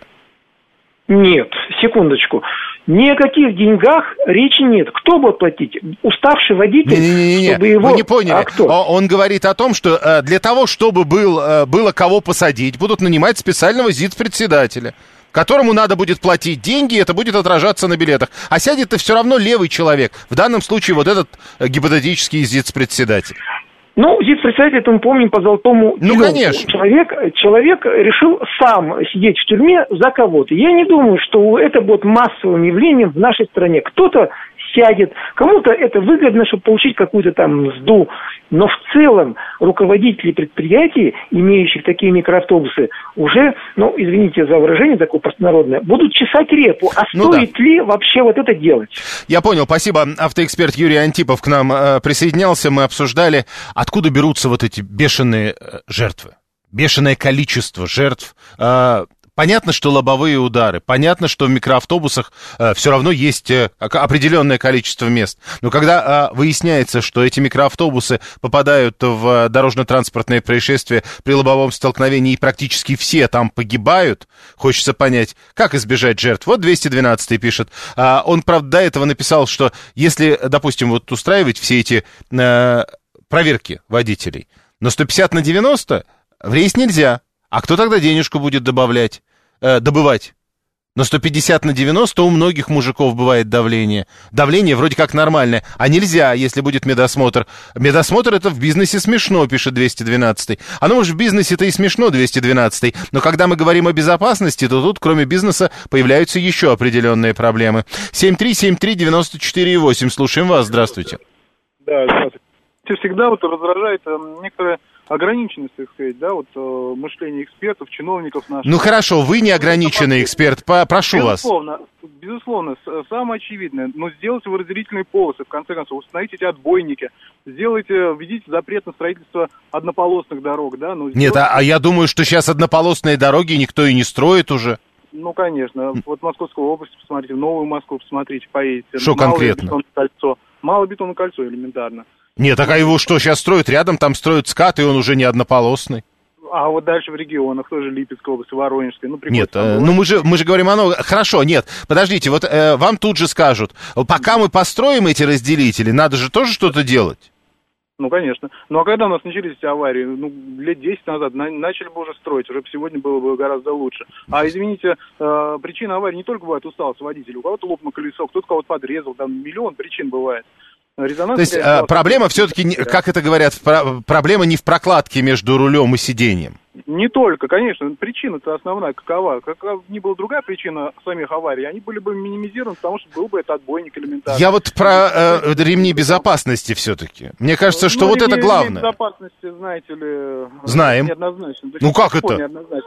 Нет, секундочку. Ни о каких деньгах речи нет. Кто будет платить? Уставший водитель? Не-не-не, чтобы его... вы не поняли. А кто? Он говорит о том, что э, для того, чтобы был, э, было кого посадить, будут нанимать специального зиц-председателя, которому надо будет платить деньги, и это будет отражаться на билетах. А сядет-то все равно левый человек. В данном случае вот этот э, гипотетический зиц-председатель. Ну, зиц-председатель, это мы помним по золотому Ну, делу. конечно. Человек, человек решил сам сидеть в тюрьме за кого-то. Я не думаю, что это будет массовым явлением в нашей стране. Кто-то сядет, кому-то это выгодно, чтобы получить какую-то там мзду. Но в целом руководители предприятий, имеющих такие микроавтобусы, уже, ну, извините за выражение такое простонародное, будут чесать репу. А ну стоит да. ли вообще вот это делать? Я понял, спасибо. Автоэксперт Юрий Антипов к нам э, присоединялся. Мы обсуждали, откуда берутся вот эти бешеные э, жертвы. Бешеное количество жертв. Э, Понятно, что лобовые удары, понятно, что в микроавтобусах э, все равно есть э, определенное количество мест. Но когда э, выясняется, что эти микроавтобусы попадают в э, дорожно-транспортное происшествие при лобовом столкновении, и практически все там погибают, хочется понять, как избежать жертв. Вот двести двенадцатый пишет. Э, он, правда, до этого написал, что если, допустим, вот устраивать все эти э, проверки водителей на сто пятьдесят на девяносто, в рейс нельзя. А кто тогда денежку будет добавлять, э, добывать? На сто пятьдесят на девяносто у многих мужиков бывает давление. Давление вроде как нормальное, а нельзя, если будет медосмотр. Медосмотр это в бизнесе смешно, пишет двести двенадцатый. А ну уж в бизнесе-то и смешно, двести двенадцатый. Но когда мы говорим о безопасности, то тут кроме бизнеса появляются еще определенные проблемы. семь три семь три девяносто четыре восемь. Слушаем вас, здравствуйте. Да, здравствуйте. Всегда вот раздражает э, некоторые... ограниченность, так сказать, да, вот э, мышление экспертов, чиновников наших. Ну хорошо, вы не ограниченный эксперт, прошу безусловно, вас. Безусловно, самое очевидное, но сделайте вы разделительные полосы, в конце концов, установите эти отбойники, сделайте, введите запрет на строительство однополосных дорог, да. Ну, сделайте... Нет, а, а я думаю, что сейчас однополосные дороги никто и не строит уже. Ну, конечно, вот Московскую область посмотрите, Новую Москву посмотрите, поедете. Что конкретно? Малое бетонное кольцо, малое бетонное кольцо элементарно. Нет, так а его что, сейчас строят рядом, там строят скат, и он уже не однополосный. А вот дальше в регионах, тоже Липецкая область, Воронежская. Ну, нет, э, ну мы же, мы же говорим о новом. Хорошо, нет, подождите, вот э, вам тут же скажут, пока мы построим эти разделители, надо же тоже что-то делать. Ну, конечно. Ну, а когда у нас начались эти аварии? Ну, лет десять назад на, начали бы уже строить, уже сегодня было бы гораздо лучше. А, извините, э, причина аварии не только бывает усталость водителя, у кого-то лопнуло колесо, кто-то кого-то подрезал, там миллион причин бывает. Резонанс. То есть а, проблема все-таки, как это говорят, проблема не в прокладке между рулем и сиденьем. Не только, конечно, причина-то основная какова. Какова ни была другая причина самих аварий, они были бы минимизированы, потому что был бы это отбойник элементарно. Я вот про э, ремни безопасности все-таки. Мне кажется, что ну, вот ремни, это главное. Ремни безопасности, знаете ли, знаем. Неоднозначно. Ну как это?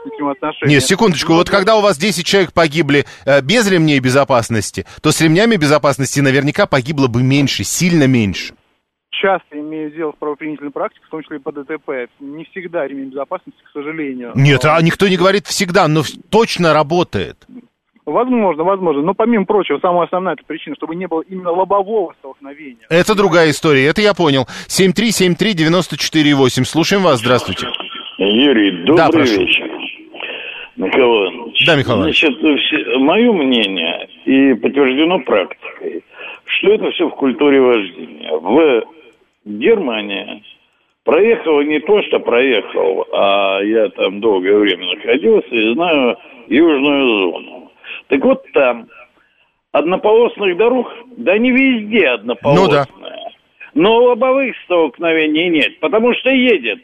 Нет, секундочку, вот когда у вас десять человек погибли э, без ремней безопасности, то с ремнями безопасности наверняка погибло бы меньше, сильно меньше. Часто имею дело с правоприменительной практикой, в том числе и по ДТП. Не всегда ремень безопасности, к сожалению. Нет, а никто не говорит всегда, но точно работает. Возможно, возможно. Но помимо прочего, самая основная эта причина, чтобы не было именно лобового столкновения. Это другая история, это я понял. семь три семь три девяносто четыре восемь. Слушаем вас, здравствуйте. Юрий, добрый да, прошу. вечер. Михаил Иванович. Да, Михаил Иванович. Значит, все, мое мнение, и подтверждено практикой, что это все в культуре вождения. В Германия проехала не то, что проехал, а я там долгое время находился и знаю южную зону. Так вот там однополосных дорог, да не везде однополосные, ну, да. но лобовых столкновений нет, потому что едет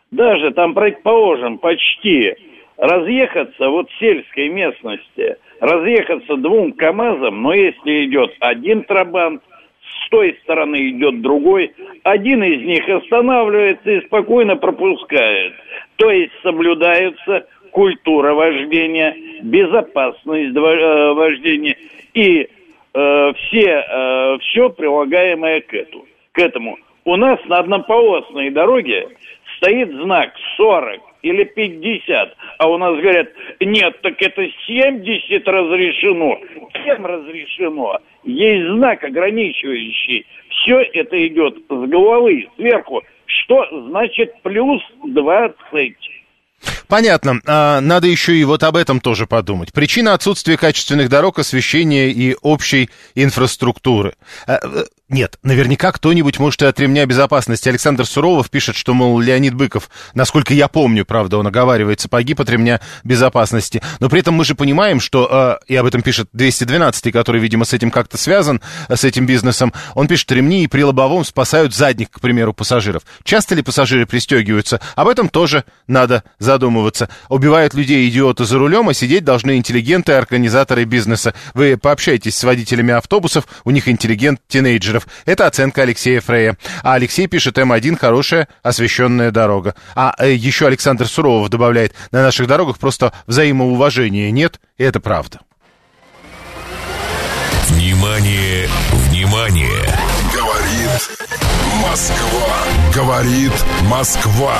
даже там, предположим, почти разъехаться вот в сельской местности, разъехаться двум КАМАЗам, но если идет один трабант, с той стороны идет другой, один из них останавливается и спокойно пропускает. То есть соблюдается культура вождения, безопасность вождения и э, все, э, все прилагаемое к этому. к этому. У нас на однополосной дороге стоит знак сорок или пятьдесят, а у нас говорят, нет, так это семьдесят разрешено. Кем разрешено? Есть знак ограничивающий. Все это идет с головы, сверху. Что значит плюс двадцать? Понятно. А, надо еще и вот об этом тоже подумать. Причина отсутствия качественных дорог, освещения и общей инфраструктуры. А, нет, наверняка кто-нибудь, может, и от ремня безопасности. Александр Суровов пишет, что, мол, Леонид Быков, насколько я помню, правда, он оговаривается, погиб от ремня безопасности. Но при этом мы же понимаем, что, а, и об этом пишет двести двенадцатый, который, видимо, с этим как-то связан, с этим бизнесом, он пишет, ремни и при лобовом спасают задних, к примеру, пассажиров. Часто ли пассажиры пристегиваются? Об этом тоже надо задумываться. Убивают людей идиоты за рулем, а сидеть должны интеллигенты и организаторы бизнеса. Вы пообщайтесь с водителями автобусов, у них интеллигент тинейджеров. Это оценка Алексея Фрея. А Алексей пишет, эм один хорошая освещенная дорога. А э, еще Александр Суровов добавляет, на наших дорогах просто взаимоуважения нет, и это правда. Внимание, внимание! Говорит Москва. Говорит Москва.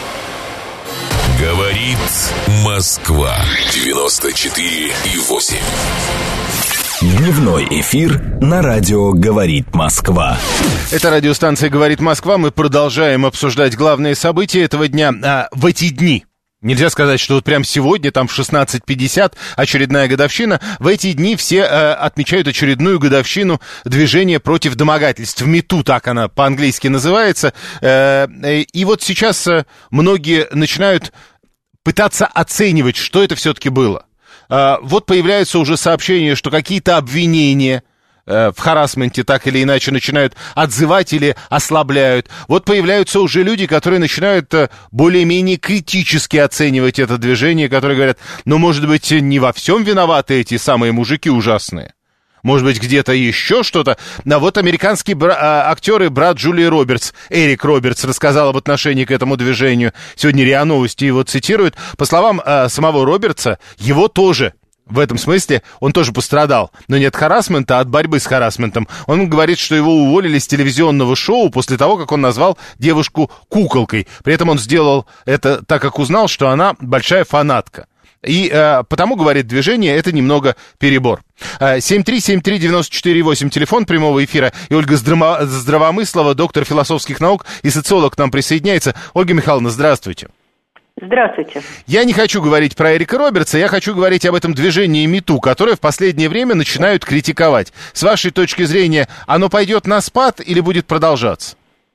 Говорит Москва. девяносто четыре и восемь. Дневной эфир на радио «Говорит Москва». Это радиостанция «Говорит Москва». Мы продолжаем обсуждать главные события этого дня. А, в эти дни. Нельзя сказать, что вот прямо сегодня, там в шестнадцать пятьдесят, очередная годовщина. В эти дни все э, отмечают очередную годовщину движения против домогательств. МИТУ, так она по-английски называется. Э, э, и вот сейчас э, многие начинают пытаться оценивать, что это все-таки было. Э, вот появляются уже сообщения, что какие-то обвинения в харассменте так или иначе начинают отзывать или ослабляют. Вот появляются уже люди, которые начинают более-менее критически оценивать это движение, которые говорят, ну, может быть, не во всем виноваты эти самые мужики ужасные. Может быть, где-то еще что-то. А вот американский бра- актер и брат Джулии Робертс, Эрик Робертс, рассказал об отношении к этому движению. Сегодня РИА Новости его цитируют. По словам э, самого Робертса, его тоже... В этом смысле он тоже пострадал, но не от харассмента, а от борьбы с харассментом. Он говорит, что его уволили с телевизионного шоу после того, как он назвал девушку куколкой. При этом он сделал это так, как узнал, что она большая фанатка. И э, потому, говорит движение, это немного перебор. семь три семь три девять четыре восемь, телефон прямого эфира. И Ольга Здраво- Здравомыслова, доктор философских наук и социолог, к нам присоединяется. Ольга Михайловна, здравствуйте. Здравствуйте. Я не хочу говорить про Эрика Робертса, я хочу говорить об этом движении МИТУ, которое в последнее время начинают критиковать. С вашей точки зрения, оно пойдет на спад или будет продолжаться?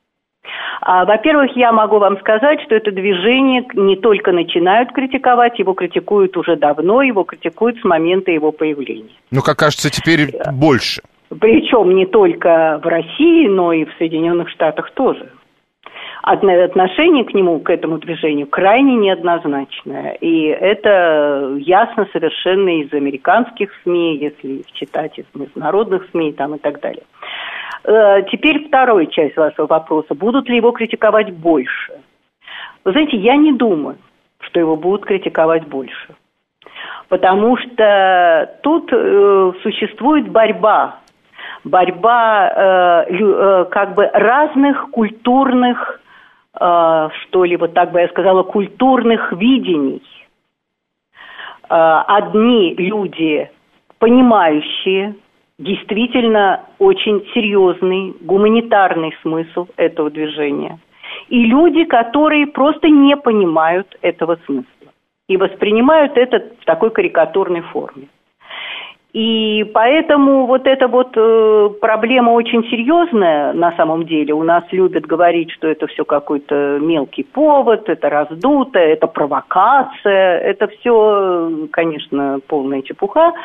А, во-первых, я могу вам сказать, что это движение не только начинают критиковать, его критикуют уже давно, его критикуют с момента его появления. Ну, как кажется, теперь больше. Причем не только в России, но и в Соединенных Штатах тоже. Отношение к нему, к этому движению, крайне неоднозначное. И это ясно совершенно из американских СМИ, если читать из международных СМИ там, и так далее. Теперь вторая часть вашего вопроса. Будут ли его критиковать больше? Вы знаете, я не думаю, что его будут критиковать больше. Потому что тут э, существует борьба. Борьба э, э, как бы разных культурных, э, что ли, вот так бы я сказала, культурных видений. Э, одни люди, понимающие действительно очень серьезный гуманитарный смысл этого движения, и люди, которые просто не понимают этого смысла и воспринимают это в такой карикатурной форме. И поэтому вот эта вот э, проблема очень серьезная на самом деле. У нас любят говорить, что это все какой-то мелкий повод, это раздутое, это провокация. Это все, конечно, полная чепуха.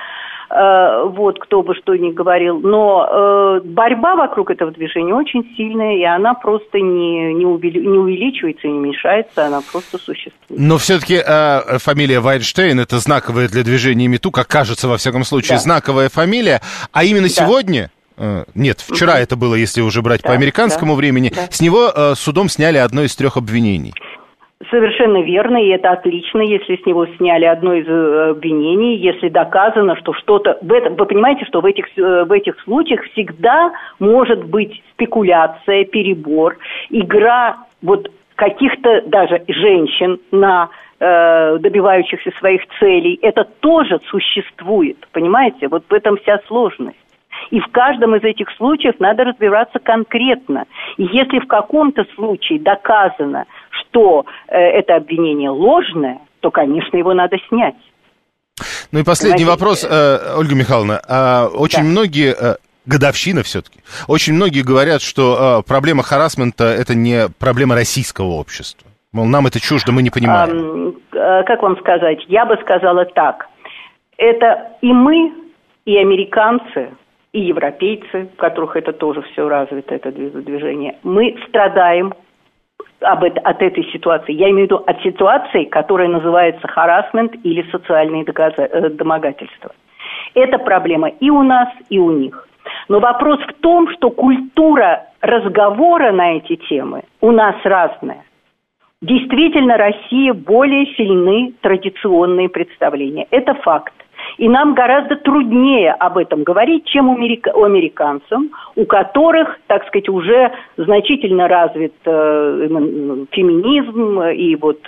э, вот, кто бы что ни говорил, но э, борьба вокруг этого движения очень сильная, и она просто не, не, увели, не увеличивается и не уменьшается, она просто существует. Но все-таки э, фамилия Вайнштейн — это знаковая для движения МИТУ, как кажется, во всяком случае, да. знаковая фамилия, а именно да. сегодня... Нет, вчера угу. это было, если уже брать да, по американскому да, времени. Да. С него э, судом сняли одно из трех обвинений. Совершенно верно, и это отлично, если с него сняли одно из обвинений, если доказано, что что-то... В этом, вы понимаете, что в этих, в этих случаях всегда может быть спекуляция, перебор, игра вот каких-то даже женщин на... добивающихся своих целей. Это тоже существует, понимаете? Вот в этом вся сложность. И в каждом из этих случаев надо разбираться конкретно. И если в каком-то случае доказано, что э, это обвинение ложное, то, конечно, его надо снять. Ну и последний Понимаете? вопрос, э, Ольга Михайловна. Э, очень да. многие... Э, годовщина все-таки. Очень многие говорят, что э, проблема харассмента — это не проблема российского общества. Мол, нам это чуждо, мы не понимаем. А, как вам сказать? Я бы сказала так. Это и мы, и американцы, и европейцы, у которых это тоже все развито, это движение, мы страдаем об это, от этой ситуации. Я имею в виду от ситуации, которая называется харассмент или социальные домогательства. Это проблема и у нас, и у них. Но вопрос в том, что культура разговора на эти темы у нас разная. Действительно, Россия более сильны традиционные представления. Это факт. И нам гораздо труднее об этом говорить, чем у американцам, у которых, так сказать, уже значительно развит э, феминизм и вот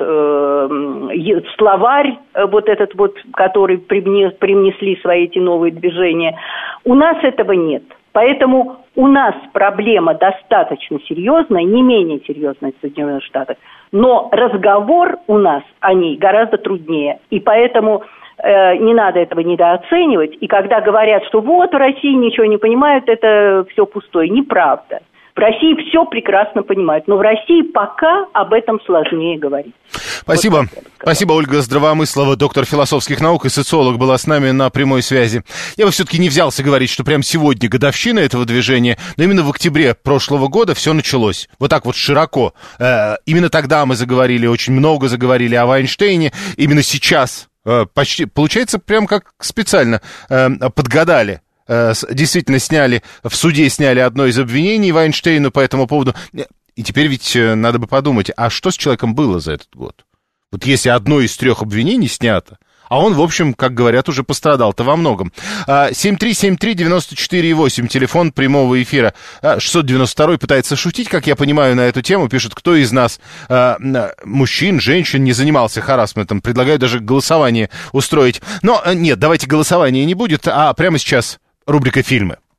э, словарь, вот этот вот, который привнесли свои эти новые движения. У нас этого нет. Поэтому у нас проблема достаточно серьезная, не менее серьезная в Соединенных Штатах, но разговор у нас о ней гораздо труднее. И поэтому э, не надо этого недооценивать. И когда говорят, что вот в России ничего не понимают, это все пустое. Неправда. В России все прекрасно понимают, но в России пока об этом сложнее говорить. Спасибо. Вот Спасибо, Ольга Здравомыслова, доктор философских наук и социолог, была с нами на прямой связи. Я бы все-таки не взялся говорить, что прямо сегодня годовщина этого движения, но именно в октябре прошлого года все началось. Вот так вот широко. Э, именно тогда мы заговорили, очень много заговорили о Вайнштейне. Именно сейчас э, почти, получается, прям как специально э, подгадали. Действительно сняли, в суде сняли одно из обвинений Вайнштейну по этому поводу. И теперь ведь надо бы подумать, а что с человеком было за этот год? Вот если одно из трех обвинений снято, а он, в общем, как говорят, уже пострадал-то во многом. семь три семь три девять четыре восемь, телефон прямого эфира. шестьсот девяносто два пытается шутить, как я понимаю, на эту тему. Пишет, кто из нас, мужчин, женщин, не занимался харассментом. Предлагаю даже голосование устроить. Но нет, давайте голосования не будет, а прямо сейчас рубрика «Фильмы».